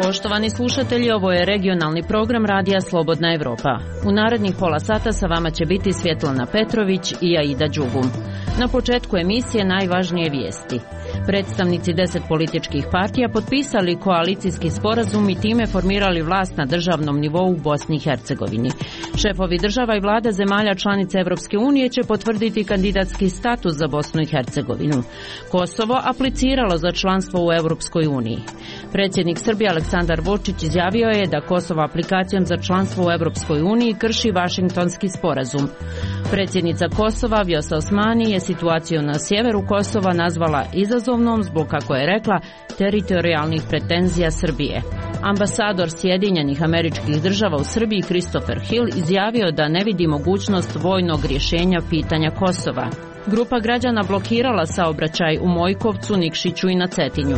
Poštovani slušatelji, ovo je regionalni program Radija Slobodna Evropa. U narednih pola sata sa vama će biti Svjetlana Petrović i Aida Đugum. Na početku emisije najvažnije vijesti. Predstavnici 10 političkih partija potpisali koalicijski sporazum i time formirali vlast na državnom nivou u Bosni i Hercegovini. Šefovi država i vlada zemalja članica Evropske unije će potvrditi kandidatski status za Bosnu i Hercegovinu. Kosovo apliciralo za članstvo u Evropskoj uniji. Predsjednik Srbije Aleksandar Vučić izjavio je da Kosovo aplikacijom za članstvo u Evropskoj uniji krši Vašingtonski sporazum. Predsjednica Kosova Vjosa Osmani je situaciju na sjeveru Kosova nazvala izazovnom zbog, kako je rekla, teritorijalnih pretenzija Srbije. Ambasador Sjedinjenih Američkih Država u Srbiji Christopher Hill izjavio da ne vidi mogućnost vojnog rješenja pitanja Kosova. Grupa građana blokirala saobraćaj u Mojkovcu, Nikšiću i na Cetinju.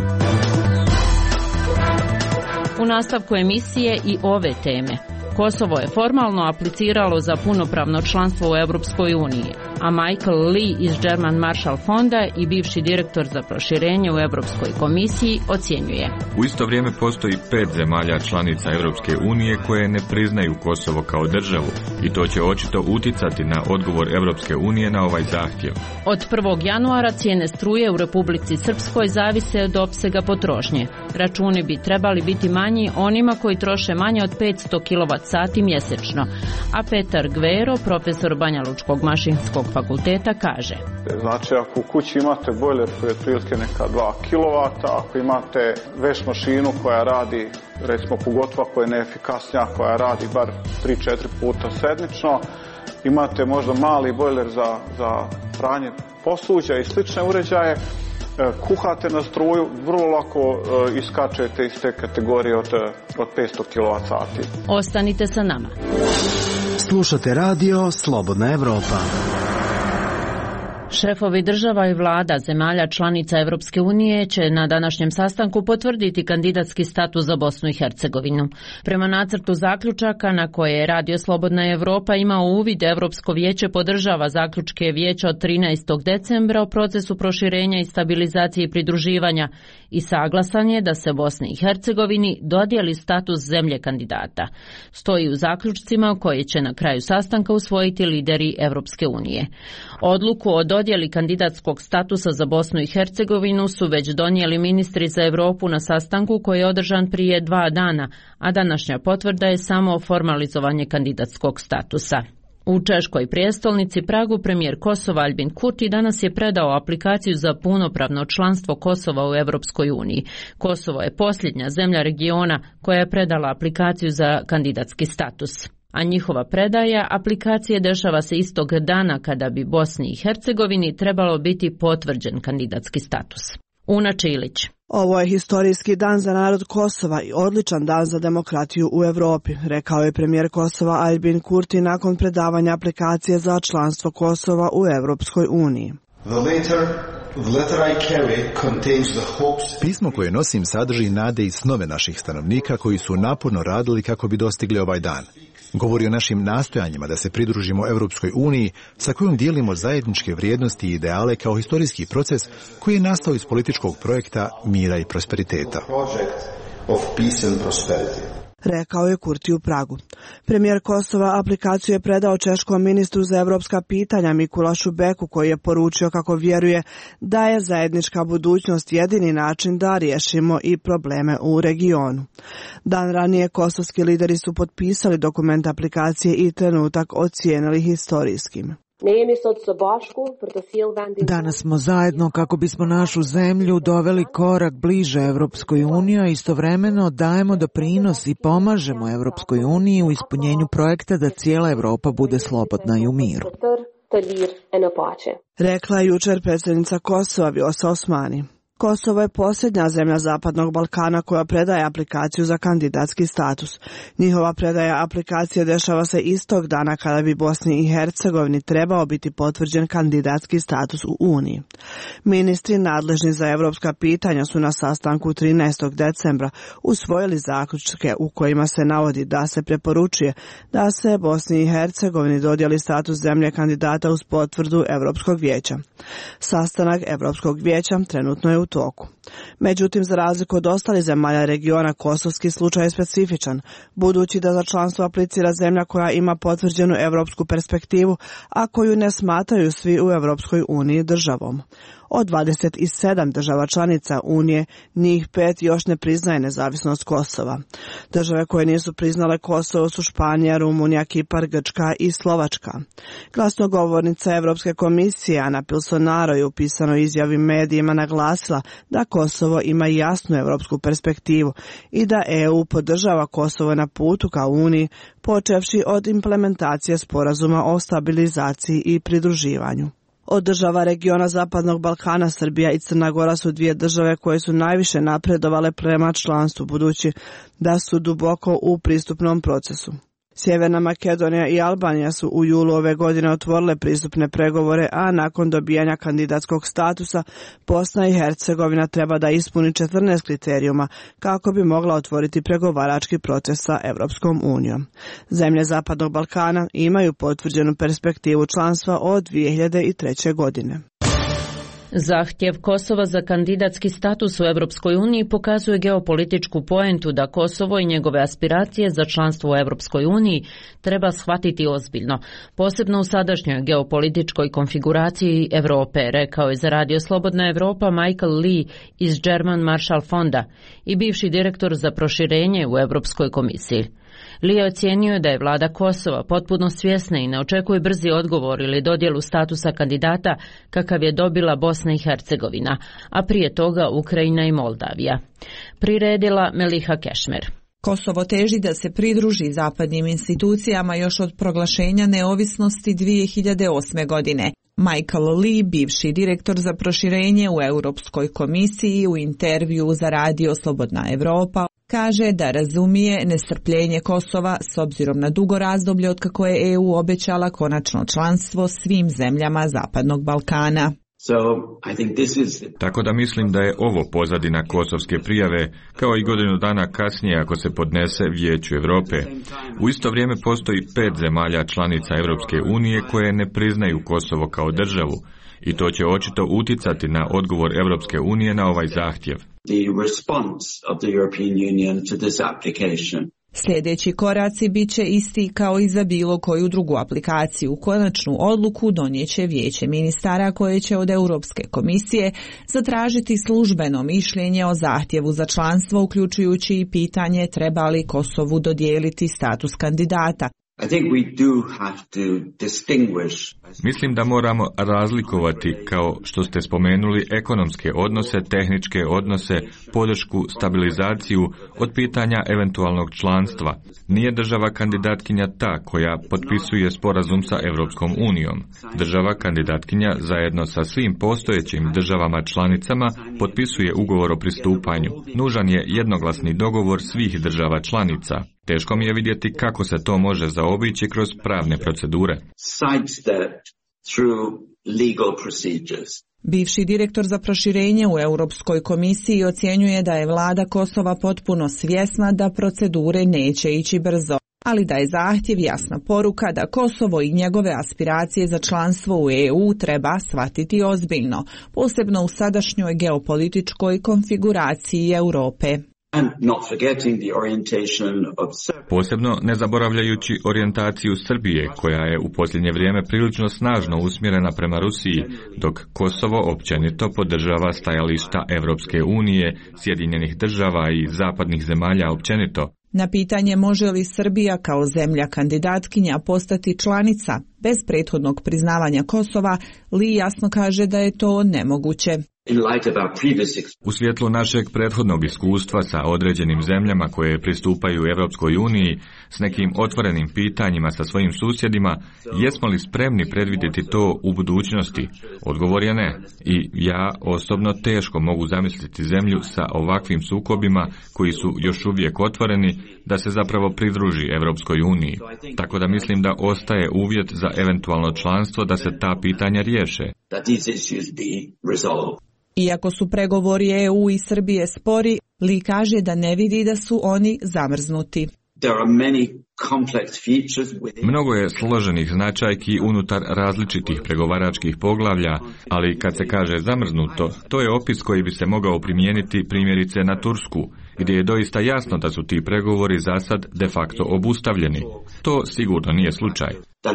U nastavku emisije i ove teme. Kosovo je formalno apliciralo za punopravno članstvo u Europskoj uniji, a Michael Lee iz German Marshall Fonda i bivši direktor za proširenje u Europskoj komisiji ocjenjuje. U isto vrijeme postoji 5 zemalja članica Europske unije koje ne priznaju Kosovo kao državu i to će očito utjecati na odgovor Europske unije na ovaj zahtjev. Od 1. januara cijene struje u Republici Srpskoj zavise od opsega potrošnje. Računi bi trebali biti manji onima koji troše manje od 500 kWh mjesečno, a Petar Gvero, profesor Banjalučkog mašinskog fakulteta, kaže: Znači, ako u kući imate bojler koji je otprilike neka 2 kW, ako imate veš mašinu koja radi, recimo pogotovo koja je neefikasnija, koja radi bar 3-4 puta sedmično, imate možda mali bojler za pranje posuđa i slične uređaje, kuhate na struju, vrlo lako iskačete iz te kategorije od 500 kWh. Ostanite sa nama. Slušate radio Slobodna Evropa. Šefovi država i vlada zemalja članica Evropske unije će na današnjem sastanku potvrditi kandidatski status za Bosnu i Hercegovinu. Prema nacrtu zaključaka na koje je Radio Slobodna Evropa imao uvid, Evropsko vijeće podržava zaključke vijeća od 13. decembra o procesu proširenja i stabilizacije i pridruživanja i saglasan je da se Bosni i Hercegovini dodijeli status zemlje kandidata. Stoji u zaključcima koje će na kraju sastanka usvojiti lideri Evropske unije. Odluku o dodjeli kandidatskog statusa za Bosnu i Hercegovinu su već donijeli ministri za Europu na sastanku koji je održan prije 2 dana, a današnja potvrda je samo formalizovanje kandidatskog statusa. U češkoj prijestolnici Pragu premijer Kosova Albin Kurti danas je predao aplikaciju za punopravno članstvo Kosova u Europskoj uniji. Kosovo je posljednja zemlja regiona koja je predala aplikaciju za kandidatski status. A njihova predaja aplikacije dešava se istog dana kada bi Bosni i Hercegovini trebalo biti potvrđen kandidatski status. Una Čilić. Ovo je historijski dan za narod Kosova i odličan dan za demokratiju u Europi, rekao je premijer Kosova Albin Kurti nakon predavanja aplikacije za članstvo Kosova u Europskoj uniji. Pismo koje nosim sadrži nade i snove naših stanovnika koji su naporno radili kako bi dostigli ovaj dan. Govori o našim nastojanjima da se pridružimo Europskoj uniji sa kojom dijelimo zajedničke vrijednosti i ideale kao historijski proces koji je nastao iz političkog projekta mira i prosperiteta. Rekao je Kurti u Pragu. Premijer Kosova aplikaciju je predao češkom ministru za evropska pitanja Mikulašu Beku, koji je poručio kako vjeruje da je zajednička budućnost jedini način da riješimo i probleme u regionu. Dan ranije kosovski lideri su potpisali dokument aplikacije i trenutak ocijenili historijskim. Danas smo zajedno kako bismo našu zemlju doveli korak bliže Evropskoj uniji, a istovremeno dajemo doprinos i pomažemo Evropskoj uniji u ispunjenju projekta da cijela Evropa bude slobodna i u miru. Rekla je jučer predsjednica Kosova Vjosa Osmani. Kosovo je posljednja zemlja Zapadnog Balkana koja predaje aplikaciju za kandidatski status. Njihova predaja aplikacije dešava se istog dana kada bi Bosni i Hercegovini trebao biti potvrđen kandidatski status u Uniji. Ministri nadležni za evropska pitanja su na sastanku 13. decembra usvojili zaključke u kojima se navodi da se preporučuje da se Bosni i Hercegovini dodijeli status zemlje kandidata uz potvrdu Europskog vijeća. Sastanak Europskog vijeća trenutno je u toku. Međutim, za razliku od ostalih zemalja regiona, kosovski slučaj je specifičan, budući da za članstvo aplicira zemlja koja ima potvrđenu evropsku perspektivu, a koju ne smatraju svi u Evropskoj uniji državom. Od 27 država članica Unije, njih 5 još ne priznaje nezavisnost Kosova. Države koje nisu priznale Kosovo su Španija, Rumunija, Kipar, Grčka i Slovačka. Glasnogovornica Evropske komisije Ana Pilsonaro je u pisanoj izjavi medijima naglasila da Kosovo ima jasnu evropsku perspektivu i da EU podržava Kosovo na putu ka Uniji, počevši od implementacije sporazuma o stabilizaciji i pridruživanju. Od država regiona Zapadnog Balkana, Srbija i Crna Gora su dvije države koje su najviše napredovale prema članstvu, budući da su duboko u pristupnom procesu. Sjeverna Makedonija i Albanija su u julu ove godine otvorile pristupne pregovore, a nakon dobijanja kandidatskog statusa Bosna i Hercegovina treba da ispuni 14 kriterijuma kako bi mogla otvoriti pregovarački proces sa Evropskom unijom. Zemlje Zapadnog Balkana imaju potvrđenu perspektivu članstva od 2003. godine. Zahtjev Kosova za kandidatski status u Europskoj uniji pokazuje geopolitičku poentu da Kosovo i njegove aspiracije za članstvo u Europskoj uniji treba shvatiti ozbiljno, posebno u sadašnjoj geopolitičkoj konfiguraciji Europe, rekao je za Radio Slobodna Evropa Michael Lee iz German Marshall Fonda i bivši direktor za proširenje u Europskoj komisiji. Lee ocijenio da je vlada Kosova potpuno svjesna i ne očekuje brzi odgovor ili dodjelu statusa kandidata kakav je dobila Bosna i Hercegovina, a prije toga Ukrajina i Moldavija. Priredila Meliha Kešmer. Kosovo teži da se pridruži zapadnim institucijama još od proglašenja neovisnosti 2008. godine. Michael Lee, bivši direktor za proširenje u Europskoj komisiji, u intervju za Radio Slobodna Evropa, kaže da razumije nestrpljenje Kosova s obzirom na dugo razdoblje otkako je EU obećala konačno članstvo svim zemljama Zapadnog Balkana. Tako da mislim da je ovo pozadina kosovske prijave, kao i godinu dana kasnije ako se podnese Vijeću Europe. U isto vrijeme postoji 5 zemalja članica Europske unije koje ne priznaju Kosovo kao državu, i to će očito uticati na odgovor Europske unije na ovaj zahtjev. Sljedeći koraci bit će isti kao i za bilo koju drugu aplikaciju. Konačnu odluku donijeće Vijeće ministara koje će od Europske komisije zatražiti službeno mišljenje o zahtjevu za članstvo, uključujući i pitanje treba li Kosovu dodijeliti status kandidata. Mislim da moramo razlikovati, kao što ste spomenuli, ekonomske odnose, tehničke odnose, podršku, stabilizaciju od pitanja eventualnog članstva. Nije država kandidatkinja ta koja potpisuje sporazum sa Europskom unijom. Država kandidatkinja zajedno sa svim postojećim državama članicama potpisuje ugovor o pristupanju. Nužan je jednoglasni dogovor svih država članica. Teško mi je vidjeti kako se to može zaobići kroz pravne procedure. Bivši direktor za proširenje u Europskoj komisiji ocjenjuje da je vlada Kosova potpuno svjesna da procedure neće ići brzo, ali da je zahtjev jasna poruka da Kosovo i njegove aspiracije za članstvo u EU treba shvatiti ozbiljno, posebno u sadašnjoj geopolitičkoj konfiguraciji Europe. Posebno ne zaboravljajući orijentaciju Srbije, koja je u posljednje vrijeme prilično snažno usmjerena prema Rusiji, dok Kosovo općenito podržava stajališta Europske unije, Sjedinjenih država i zapadnih zemalja općenito. Na pitanje može li Srbija kao zemlja kandidatkinja postati članica bez prethodnog priznavanja Kosova, Lee jasno kaže da je to nemoguće. U svjetlu našeg prethodnog iskustva sa određenim zemljama koje pristupaju Europskoj uniji s nekim otvorenim pitanjima sa svojim susjedima, jesmo li spremni predvidjeti to u budućnosti? Odgovor je ne. I ja osobno teško mogu zamisliti zemlju sa ovakvim sukobima koji su još uvijek otvoreni da se zapravo pridruži Europskoj uniji. Tako da mislim da ostaje uvjet za eventualno članstvo da se ta pitanja riješe. Iako su pregovori EU i Srbije spori, Lee kaže da ne vidi da su oni zamrznuti. Mnogo je složenih značajki unutar različitih pregovaračkih poglavlja, ali kad se kaže zamrznuto, to je opis koji bi se mogao primijeniti primjerice na Tursku, gdje je doista jasno da su ti pregovori za sad de facto obustavljeni. To sigurno nije slučaj.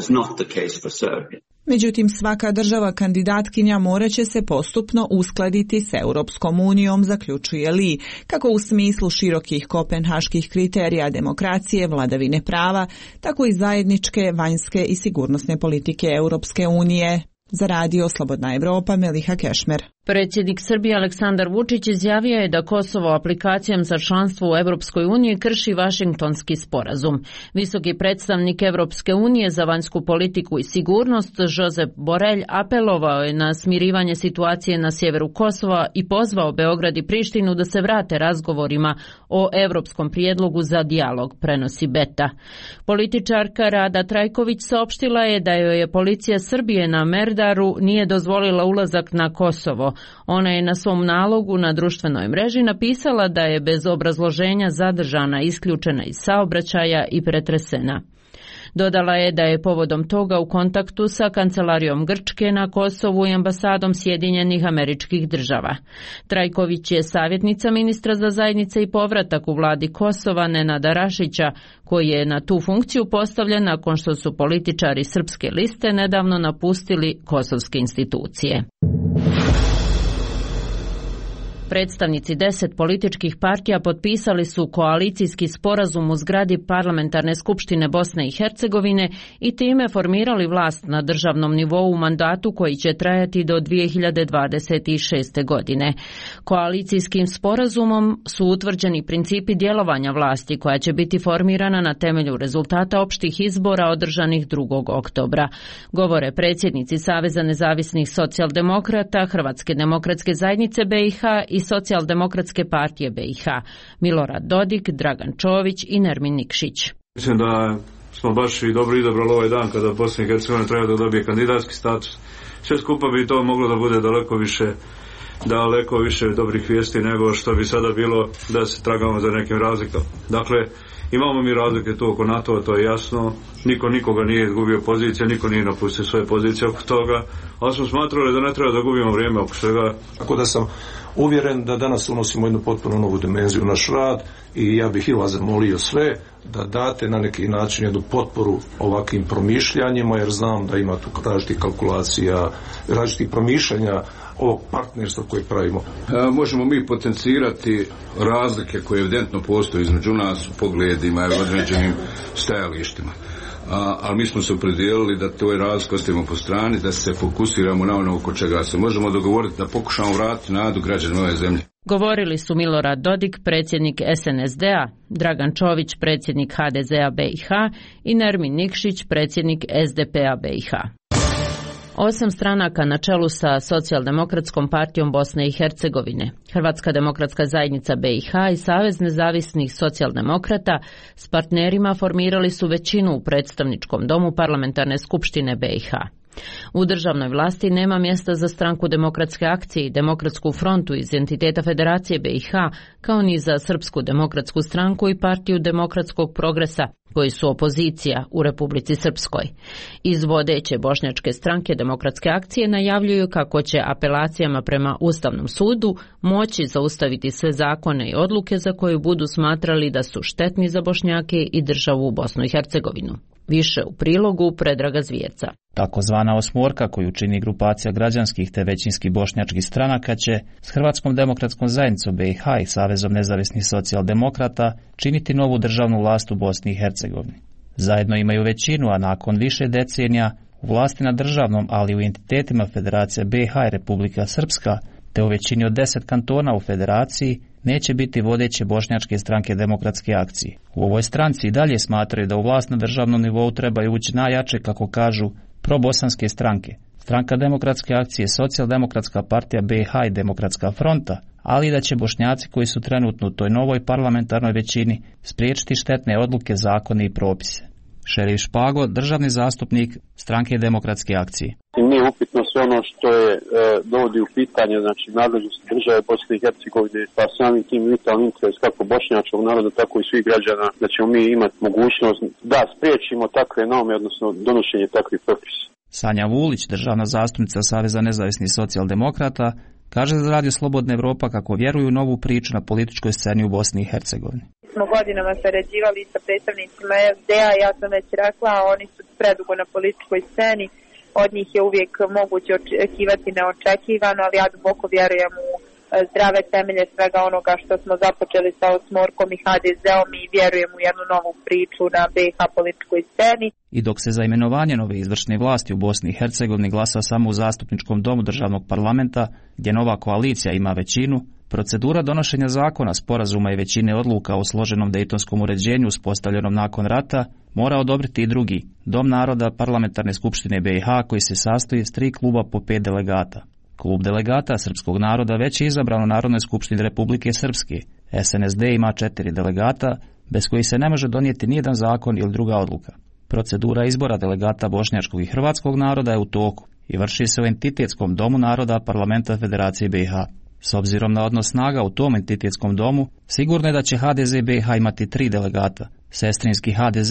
Međutim, svaka država kandidatkinja morat će se postupno uskladiti s Europskom unijom, zaključuje Lee, kako u smislu širokih kopenhaških kriterija demokracije, vladavine prava, tako i zajedničke vanjske i sigurnosne politike Europske unije. Za Radio Slobodna Evropa, Meliha Kešmer. Predsjednik Srbije Aleksandar Vučić izjavio je da Kosovo aplikacijom za članstvo u Europskoj uniji krši Vašingtonski sporazum. Visoki predstavnik Europske unije za vanjsku politiku i sigurnost Josep Borrell apelovao je na smirivanje situacije na sjeveru Kosova i pozvao Beograd i Prištinu da se vrate razgovorima o europskom prijedlogu za dijalog, prenosi Beta. Političarka Rada Trajković saopštila je da joj je policija Srbije na Merdaru nije dozvolila ulazak na Kosovo. Ona je na svom nalogu na društvenoj mreži napisala da je bez obrazloženja zadržana, isključena iz saobraćaja i pretresena. Dodala je da je povodom toga u kontaktu sa kancelarijom Grčke na Kosovu i ambasadom Sjedinjenih Američkih Država. Trajković je savjetnica ministra za zajednice i povratak u vladi Kosova Nenada Rašića, koji je na tu funkciju postavljen nakon što su političari Srpske liste nedavno napustili kosovske institucije. Predstavnici 10 političkih partija potpisali su koalicijski sporazum u zgradi Parlamentarne skupštine Bosne i Hercegovine i time formirali vlast na državnom nivou u mandatu koji će trajati do 2026. godine. Koalicijskim sporazumom su utvrđeni principi djelovanja vlasti koja će biti formirana na temelju rezultata opštih izbora održanih 2. oktobra. Govore predsjednici Saveza nezavisnih socijaldemokrata, Hrvatske demokratske zajednice BiH i Socijaldemokratske partije BiH, Milorad Dodik, Dragan Čović i Nermin Nikšić. Mislim da smo baš i dobro izabrali ovaj dan kada Bosna i Hercegovina treba da dobije kandidatski status. Sve skupa bi to moglo da bude daleko više dobrih vijesti nego što bi sada bilo da se tragamo za nekim razlikama. Dakle, imamo mi razlike tu oko NATO, to je jasno. Niko nikoga nije izgubio pozicije, niko nije napustio svoje pozicije oko toga, ali smo smatrali da ne treba da gubimo vrijeme oko svega. Tako da sam uvjeren da danas unosimo jednu potpuno novu dimenziju u naš rad i ja bih i vas zamolio sve da date na neki način jednu potporu ovakvim promišljanjima, jer znam da ima tu različitih kalkulacija, različitih promišljanja ovog partnerstva koje pravimo. Možemo mi potencirati razlike koje evidentno postoje između nas u pogledima i određenim stajalištima. Ali mi smo se opredijelili da toj razliku ostavimo po strani, da se fokusiramo na ono oko čega se možemo dogovoriti, da pokušamo vratiti nadu građana ove zemlje. Govorili su Milorad Dodik, predsjednik SNSD-a, Dragan Čović, predsjednik HDZ-a BiH i Nermin Nikšić, predsjednik SDP-a BiH. 8 stranaka na čelu sa Socijaldemokratskom partijom Bosne i Hercegovine, Hrvatska demokratska zajednica BiH i Savez nezavisnih socijaldemokrata s partnerima formirali su većinu u predstavničkom domu Parlamentarne skupštine BiH. U državnoj vlasti nema mjesta za Stranku demokratske akcije i Demokratsku frontu iz entiteta Federacije BiH, kao ni za Srpsku demokratsku stranku i Partiju demokratskog progresa, koji su opozicija u Republici Srpskoj. Iz vodeće bošnjačke stranke Demokratske akcije najavljuju kako će apelacijama prema Ustavnom sudu moći zaustaviti sve zakone i odluke za koje budu smatrali da su štetni za Bošnjake i državu Bosnu i Hercegovinu. Više u prilogu Predraga Zvijevca. Takozvana osmorka koju čini grupacija građanskih te većinskih bošnjačkih stranaka će s Hrvatskom demokratskom zajednicom BiH i Savezom nezavisnih socijaldemokrata činiti novu državnu vlast u Bosni i Hercegovini. Zajedno imaju većinu, a nakon više decenija u vlasti na državnom, ali u entitetima Federacija BiH i Republika Srpska, te u većini od 10 kantona u federaciji, neće biti vodeće bošnjačke stranke Demokratske akcije. U ovoj stranci i dalje smatraju da u vlast na državnom nivou trebaju ući najjače, kako kažu, probosanske stranke. Stranka Demokratske akcije, Socijaldemokratska partija BiH i Demokratska fronta, ali da će Bošnjaci koji su trenutno u toj novoj parlamentarnoj većini spriječiti štetne odluke, zakone i propise. Šerif Špago, državni zastupnik Stranke Demokratske akcije. i nije upitno sve ono što je dovodi u pitanje, znači nadležnost države Bosne i Hercegovine, pa samim tim vitalni interes kako bošnjačkog naroda, tako i svih građana, da ćemo mi imati mogućnost da spriječimo takve naume, odnosno donošenje takvih propisa. Sanja Vulić, državna zastupnica Saveza nezavisnih socijaldemokrata, kaže za Radio Slobodna Evropa kako vjeruju u novu priču na političkoj sceni u Bosni i Hercegovini. Smo godinama sarađivali sa predstavnicima FDA, ja sam već rekla, oni su predugo na političkoj sceni, od njih je uvijek moguće očekivati neočekivano, ali ja duboko vjerujem u zdrave temelje svega onoga što smo započeli sa Osmorkom i HDZ-om i vjerujem u jednu novu priču na BiH političkoj sceni. I dok se za imenovanje nove izvršne vlasti u Bosni i Hercegovini glasa samo u zastupničkom domu državnog parlamenta, gdje nova koalicija ima većinu, procedura donošenja zakona, sporazuma i većine odluka o složenom dejtonskom uređenju uspostavljenom nakon rata mora odobriti i drugi, Dom naroda Parlamentarne skupštine BiH, koji se sastoji iz 3 kluba po 5 delegata. Klub delegata srpskog naroda već je izabran u Narodnoj skupštini Republike Srpske. SNSD ima 4 delegata, bez kojih se ne može donijeti nijedan zakon ili druga odluka. Procedura izbora delegata bošnjačkog i hrvatskog naroda je u toku i vrši se u entitetskom domu naroda Parlamenta Federacije BiH. S obzirom na odnos snaga u tom entitetskom domu, sigurno je da će HDZ BiH imati 3 delegata, sestrinski HDZ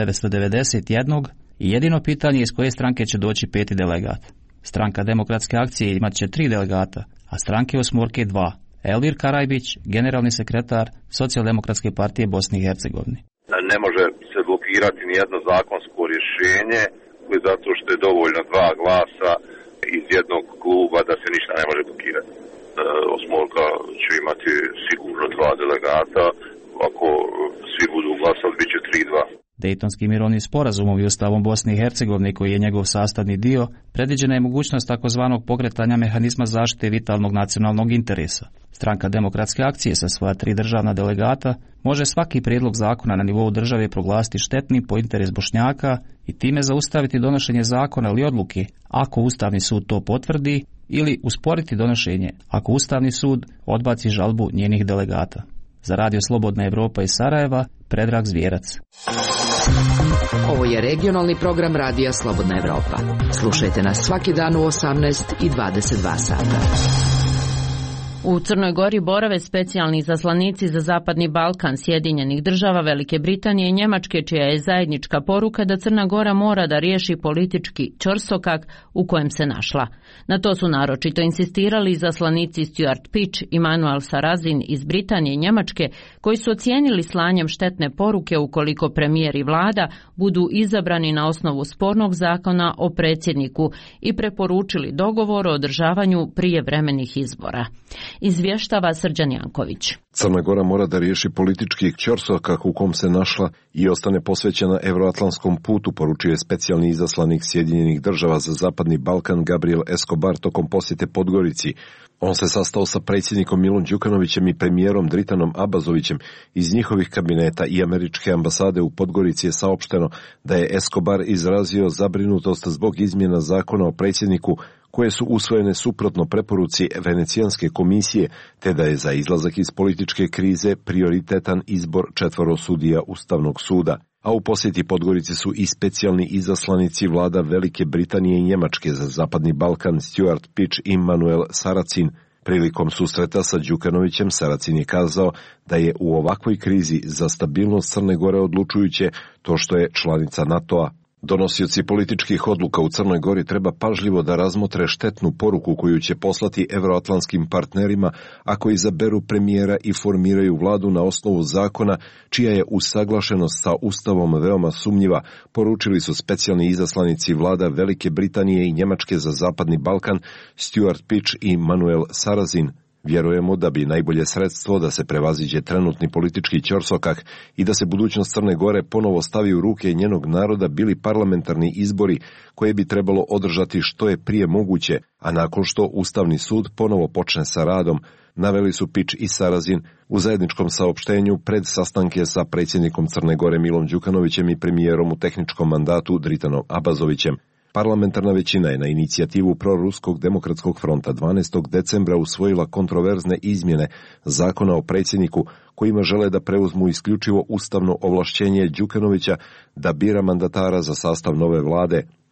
1991 i jedino pitanje iz koje stranke će doći 5. delegat. Stranka Demokratske akcije imat će 3 delegata, a stranke Osmorke 2. Elvir Karajbić, generalni sekretar Socijaldemokratske partije Bosne i Hercegovine. Ne može se blokirati nijedno zakonsko rješenje zato što je dovoljno 2 glasa iz jednog kluba da se ništa ne može blokirati. Osmorka će imati sigurno 2 delegata, ako svi budu glasali bit će 3-2. Dejtonskim mirovnim sporazumom i Ustavom Bosne i Hercegovine, koji je njegov sastavni dio, predviđena je mogućnost takozvanog pokretanja mehanizma zaštite vitalnog nacionalnog interesa. Stranka Demokratske akcije sa svoja 3 državna delegata može svaki prijedlog zakona na nivou države proglasiti štetnim po interes Bošnjaka i time zaustaviti donošenje zakona ili odluke ako Ustavni sud to potvrdi, ili usporiti donošenje ako Ustavni sud odbaci žalbu njenih delegata. Za Radio Slobodna Evropa iz Sarajeva, Predrag Zvjerac. Ovo je regionalni program Radija Slobodna Evropa. Slušajte nas svaki dan u 18 i 22 sata. U Crnoj Gori borave specijalni izaslanici za Zapadni Balkan Sjedinjenih država, Velike Britanije i Njemačke, čija je zajednička poruka da Crna Gora mora da riješi politički ćorsokak u kojem se našla. Na to su naročito insistirali izaslanici Stuart Pitch i Manuel Sarrazin iz Britanije i Njemačke, koji su ocijenili slanjem štetne poruke ukoliko premijer i vlada budu izabrani na osnovu spornog zakona o predsjedniku i preporučili dogovor o održavanju prijevremenih izbora. Izvještava Srđan Janković. Crna Gora mora da riješi politički ćorsokak u kom se našla i ostane posvećena euroatlantskom putu, poručio je specijalni izaslanik Sjedinjenih država za Zapadni Balkan Gabriel Escobar tokom posjete Podgorici. On se sastao sa predsjednikom Milom Đukanovićem i premijerom Dritanom Abazovićem. Iz njihovih kabineta i američke ambasade u Podgorici je saopšteno da je Escobar izrazio zabrinutost zbog izmjena zakona o predsjedniku koje su usvojene suprotno preporuci Venecijanske komisije, te da je za izlazak iz političke krize prioritetan izbor 4 sudija Ustavnog suda. A u posjeti Podgorici su i specijalni izaslanici vlada Velike Britanije i Njemačke za Zapadni Balkan Stuart Pitch i Manuel Sarrazin. Prilikom susreta sa Đukanovićem, Sarrazin je kazao da je u ovakvoj krizi za stabilnost Crne Gore odlučujuće to što je članica NATO-a. Donosioci političkih odluka u Crnoj Gori treba pažljivo da razmotre štetnu poruku koju će poslati evroatlantskim partnerima ako izaberu premijera i formiraju vladu na osnovu zakona čija je usaglašenost sa Ustavom veoma sumnjiva, poručili su specijalni izaslanici vlada Velike Britanije i Njemačke za Zapadni Balkan Stuart Pitch i Manuel Sarrazin. Vjerujemo da bi najbolje sredstvo da se prevaziđe trenutni politički ćorsokak i da se budućnost Crne Gore ponovo stavi u ruke njenog naroda bili parlamentarni izbori koje bi trebalo održati što je prije moguće, a nakon što Ustavni sud ponovo počne sa radom, naveli su Pitch i Sarrazin u zajedničkom saopštenju pred sastanke sa predsjednikom Crne Gore Milom Đukanovićem i premijerom u tehničkom mandatu Dritanom Abazovićem. Parlamentarna većina je na inicijativu Proruskog demokratskog fronta 12. decembra usvojila kontroverzne izmjene zakona o predsjedniku kojima žele da preuzmu isključivo ustavno ovlašćenje Đukanovića da bira mandatara za sastav nove vlade.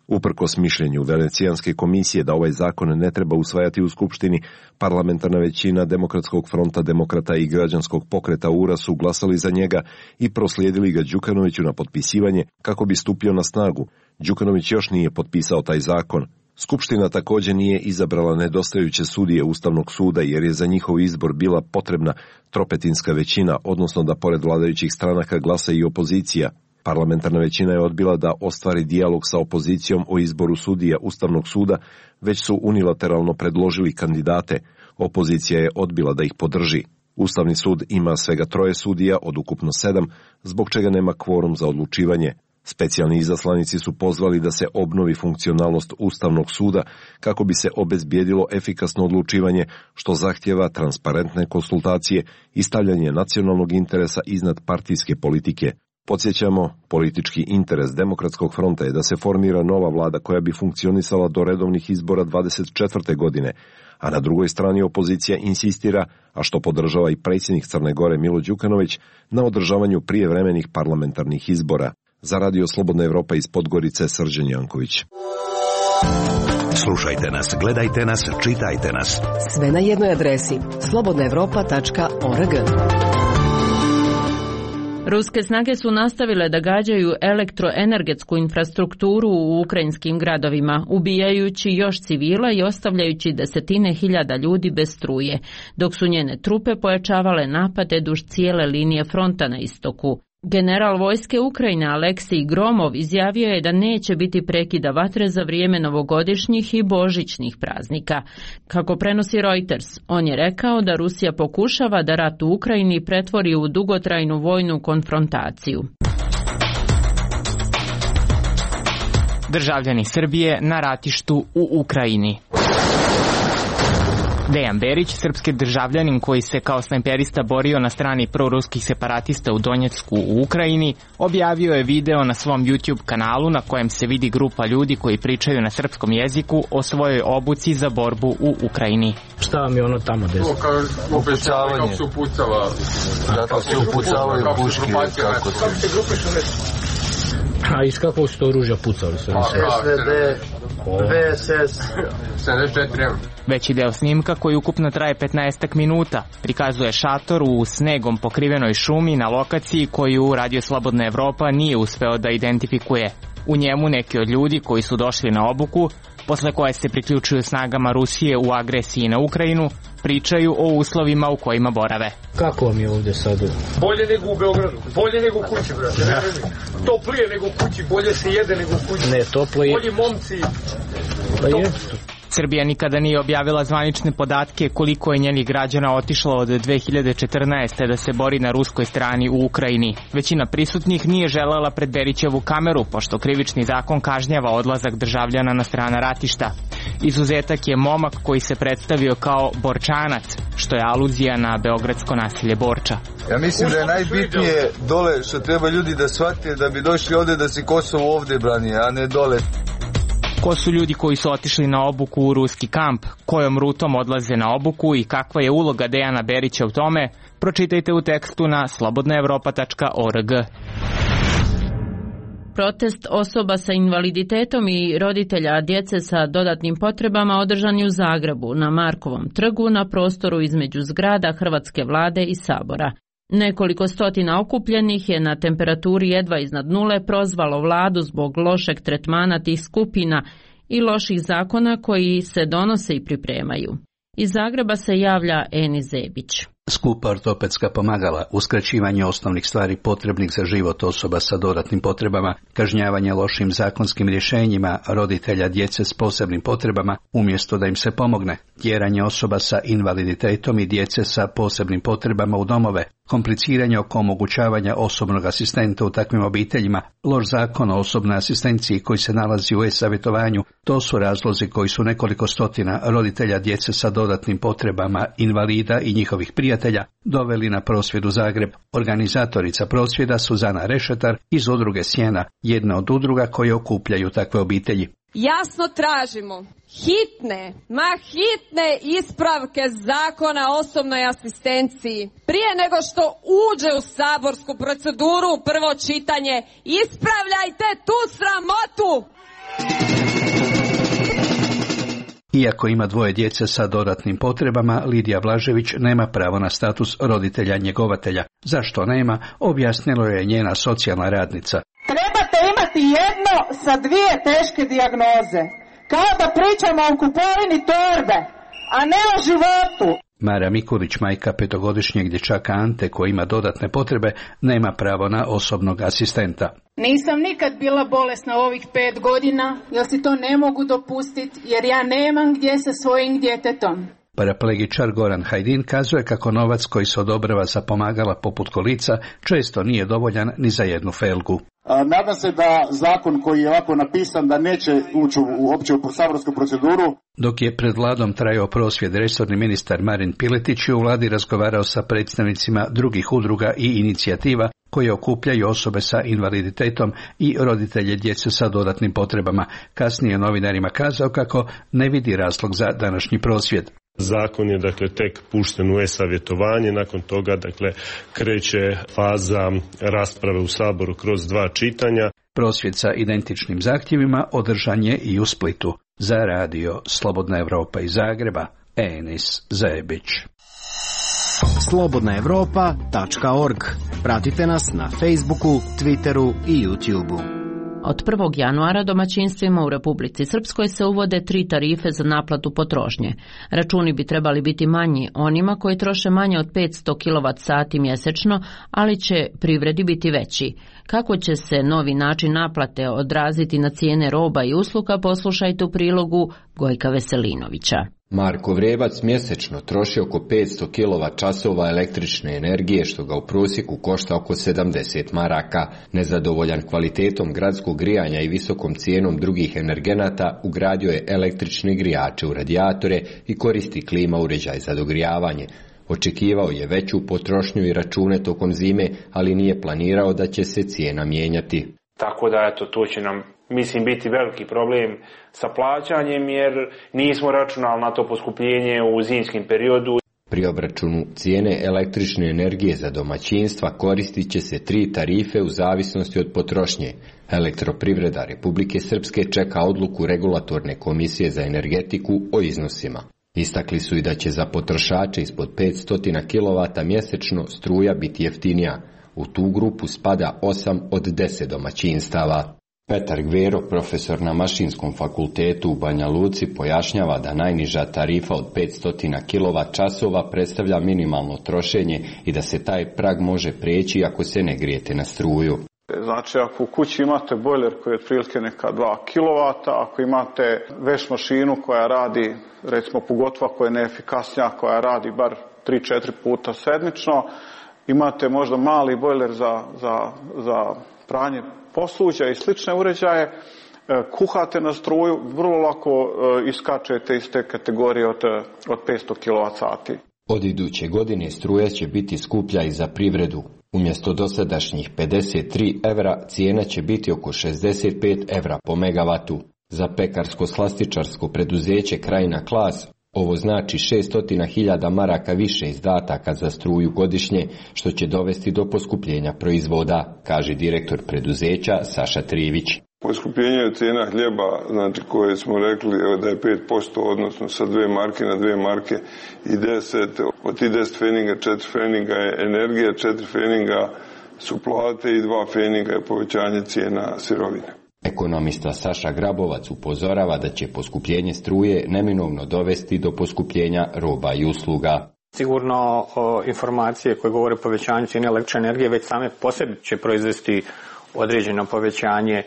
Uprkos mišljenju Venecijanske komisije da ovaj zakon ne treba usvajati u Skupštini, parlamentarna većina Demokratskog fronta demokrata i građanskog pokreta URA su glasali za njega i proslijedili ga Đukanoviću na potpisivanje kako bi stupio na snagu. Đukanović još nije potpisao taj zakon. Skupština također nije izabrala nedostajuće sudije Ustavnog suda jer je za njihov izbor bila potrebna tropetinska većina, odnosno da pored vladajućih stranaka glasa i opozicija. Parlamentarna većina je odbila da ostvari dijalog sa opozicijom o izboru sudija Ustavnog suda, već su unilateralno predložili kandidate. Opozicija je odbila da ih podrži. Ustavni sud ima svega 3 sudija od ukupno 7, zbog čega nema kvorum za odlučivanje. Specijalni izaslanici su pozvali da se obnovi funkcionalnost Ustavnog suda kako bi se obezbijedilo efikasno odlučivanje, što zahtjeva transparentne konsultacije i stavljanje nacionalnog interesa iznad partijske politike. Podsjećamo, politički interes Demokratskog fronta je da se formira nova vlada koja bi funkcionisala do redovnih izbora 24. godine, a na drugoj strani opozicija insistira, a što podržava i predsjednik Crne Gore Milo Đukanović, na održavanju prijevremenih parlamentarnih izbora. Za Radio Slobodna Evropa iz Podgorice, Srđan Janković. Slušajte nas, gledajte nas, čitajte nas. Sve na jednoj adresi slobodnaevropa.org. Ruske snage su nastavile da gađaju elektroenergetsku infrastrukturu u ukrajinskim gradovima, ubijajući još civila i ostavljajući desetine hiljada ljudi bez struje, dok su njene trupe pojačavale napade duž cijele linije fronta na istoku. General vojske Ukrajine Aleksij Gromov izjavio je da neće biti prekida vatre za vrijeme novogodišnjih i božićnih praznika. Kako prenosi Reuters, on je rekao da Rusija pokušava da rat u Ukrajini pretvori u dugotrajnu vojnu konfrontaciju. Državljani Srbije na ratištu u Ukrajini. Dejan Berić, srpski državljanin koji se kao snajperista borio na strani proruskih separatista u Donjecku u Ukrajini, objavio je video na svom YouTube kanalu na kojem se vidi grupa ljudi koji pričaju na srpskom jeziku o svojoj obuci za borbu u Ukrajini. Šta vam je ono tamo desilo? Upucavanje. Kako se upucava? Kako se upucavaju puške? Kako se... A iz kakvog su to oružja pucali? SVD, VSS, 74. Veći deo snimka, koji ukupno traje 15 minuta, prikazuje šator u snegom pokrivenoj šumi na lokaciji koju Radio Slobodna Evropa nije uspeo da identifikuje. U njemu neki od ljudi koji su došli na obuku, posle koje se priključuju snagama Rusije u agresiji na Ukrajinu, pričaju o uslovima u kojima borave. Kako vam je ovdje sad? Bolje nego u Beogradu, bolje nego u kući, brate. Toplije nego u kući, bolje se jede nego u kući. Ne, toplije. Bolji momci. Pa je. Srbija nikada nije objavila zvanične podatke koliko je njenih građana otišlo od 2014. da se bori na ruskoj strani u Ukrajini. Većina prisutnih nije želela pred Berićevu kameru, pošto krivični zakon kažnjava odlazak državljana na strana ratišta. Izuzetak je momak koji se predstavio kao Borčanac, što je aluzija na beogradsko naselje Borča. Ja mislim da je najbitnije dole što treba ljudi da shvate da bi došli ovdje da se Kosovo ovdje brani, a ne dole. Ko su ljudi koji su otišli na obuku u ruski kamp, kojom rutom odlaze na obuku i kakva je uloga Dejana Berića u tome, pročitajte u tekstu na slobodnaevropa.org. Protest osoba sa invaliditetom i roditelja djece sa dodatnim potrebama održan je u Zagrebu, na Markovom trgu, na prostoru između zgrada Hrvatske vlade i Sabora. Nekoliko stotina okupljenih je na temperaturi jedva iznad nule prozvalo vladu zbog lošeg tretmana tih skupina i loših zakona koji se donose i pripremaju. Iz Zagreba se javlja Eni Zebić. Skupa ortopedska pomagala, uskraćivanje osnovnih stvari potrebnih za život osoba sa dodatnim potrebama, kažnjavanje lošim zakonskim rješenjima roditelja djece s posebnim potrebama umjesto da im se pomogne, tjeranje osoba sa invaliditetom i djece sa posebnim potrebama u domove, kompliciranje oko omogućavanja osobnog asistenta u takvim obiteljima, loš zakon o osobnoj asistenciji koji se nalazi u e-savjetovanju, to su razlozi koji su nekoliko stotina roditelja djece sa dodatnim potrebama, invalida i njihovih prijatelja doveli na prosvjed u Zagreb. Organizatorica prosvjeda Suzana Rešetar iz udruge Sjena, jedna od udruga koje okupljaju takve obitelji. Jasno tražimo hitne ispravke zakona o osobnoj asistenciji. Prije nego što uđe u saborsku proceduru u prvo čitanje, ispravljajte tu sramotu! Iako ima 2 djece sa dodatnim potrebama, Lidija Blažević nema pravo na status roditelja njegovatelja. Zašto nema, objasnilo je njena socijalna radnica. Trebate imati jedno sa 2 teške dijagnoze. Kao da pričamo o kupovini torbe, a ne o životu. Mara Mikulić, majka 5-godišnjeg dječaka Ante koji ima dodatne potrebe, nema pravo na osobnog asistenta. Nisam nikad bila bolesna ovih 5 godina, jer si to ne mogu dopustiti, jer ja nemam gdje sa svojim djetetom. Paraplegičar Goran Hajdin kazuje kako novac koji se odobrava za pomagala poput kolica često nije dovoljan ni za jednu felgu. Nadam se da zakon koji je ovako napisan da neće ući uopće u saborsku proceduru. Dok je pred vladom trajao prosvjed, resorni ministar Marin Piletić je u vladi razgovarao sa predstavnicima drugih udruga i inicijativa koje okupljaju osobe sa invaliditetom i roditelje djece sa dodatnim potrebama. Kasnije je novinarima kazao kako ne vidi razlog za današnji prosvjed. Zakon je tek pušten u e-savjetovanje, nakon toga kreće faza rasprave u Saboru kroz 2 čitanja. Prosvjed sa identičnim zahtjevima održan je i u Splitu. Za radio Slobodna Evropa iz Zagreba, Enis Zebić. slobodnaevropa.org. Pratite nas na Facebooku, Twitteru i YouTubeu. Od 1. januara domaćinstvima u Republici Srpskoj se uvode 3 tarife za naplatu potrošnje. Računi bi trebali biti manji onima koji troše manje od 500 kWh mjesečno, ali će privredi biti veći. Kako će se novi način naplate odraziti na cijene roba i usluga, poslušajte u prilogu Gojka Veselinovića. Marko Vrebac mjesečno troši oko 500 kWh električne energije, što ga u prosjeku košta oko 70 maraka. Nezadovoljan kvalitetom gradskog grijanja i visokom cijenom drugih energenata, ugradio je električne grijače u radijatore i koristi klima uređaj za dogrijavanje. Očekivao je veću potrošnju i račune tokom zime, ali nije planirao da će se cijena mijenjati. Tako da to će nam, mislim, biti veliki problem sa plaćanjem, jer nismo računali na to poskupljenje u zimskim periodu. Pri obračunu cijene električne energije za domaćinstva koristit će se 3 tarife u zavisnosti od potrošnje. Elektroprivreda Republike Srpske čeka odluku Regulatorne komisije za energetiku o iznosima. Istakli su i da će za potrošače ispod 500 kW mjesečno struja biti jeftinija. U tu grupu spada 8 od 10 domaćinstava. Petar Gvero, profesor na Mašinskom fakultetu u Banja Luci, pojašnjava da najniža tarifa od 500 kWh predstavlja minimalno trošenje i da se taj prag može prijeći ako se ne grijete na struju. Znači, ako u kući imate bojler koji je otprilike neka 2 kW, ako imate veš mašinu koja radi, recimo pogotva koja je neefikasnija, koja radi bar 3-4 puta sedmično, imate možda mali bojler za pranje posuđa i slične uređaje, kuhate na struju, vrlo lako iskačete iz te kategorije od 500 kWh. Od iduće godine struja će biti skuplja i za privredu. Umjesto dosadašnjih 53 evra, cijena će biti oko 65 evra po megavatu. Za pekarsko-slastičarsko preduzeće Krajina Klas ovo znači 600.000 maraka više izdataka za struju godišnje, što će dovesti do poskupljenja proizvoda, kaže direktor preduzeća Saša Trivić. Poskupljenje cijena hljeba, znači koje smo rekli da je 5%, odnosno sa 2 marke na 2 marke i 10, od tih 10 feninga, 4 feninga je energija, 4 feninga su plate i 2 feninga je povećanje cijena sirovine. Ekonomista Saša Grabovac upozorava da će poskupljenje struje neminovno dovesti do poskupljenja roba i usluga. Sigurno informacije koje govore o povećanju cijene električne energije već same po sebi će proizvesti određeno povećanje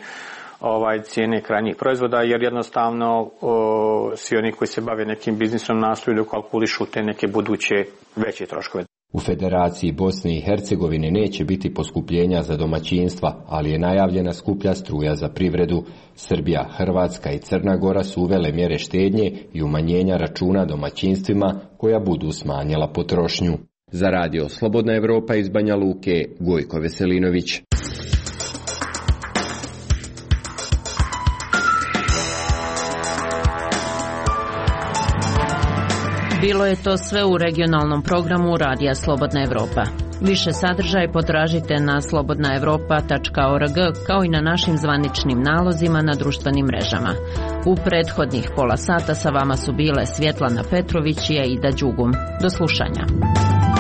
cijene krajnjih proizvoda, jer jednostavno svi oni koji se bave nekim biznisom nastoje da kalkulišu te neke buduće veće troškove. U Federaciji Bosne i Hercegovine neće biti poskupljenja za domaćinstva, ali je najavljena skuplja struja za privredu. Srbija, Hrvatska i Crna Gora su uvele mjere štednje i umanjenja računa domaćinstvima koja budu smanjila potrošnju. Za radio Slobodna Evropa iz Banja Luke, Gojko Veselinović. Bilo je to sve u regionalnom programu Radija Slobodna Evropa. Više sadržaja potražite na slobodnaevropa.org kao i na našim zvaničnim nalozima na društvenim mrežama. U prethodnih pola sata sa vama su bile Svjetlana Petrović i Aida Đugum. Do slušanja.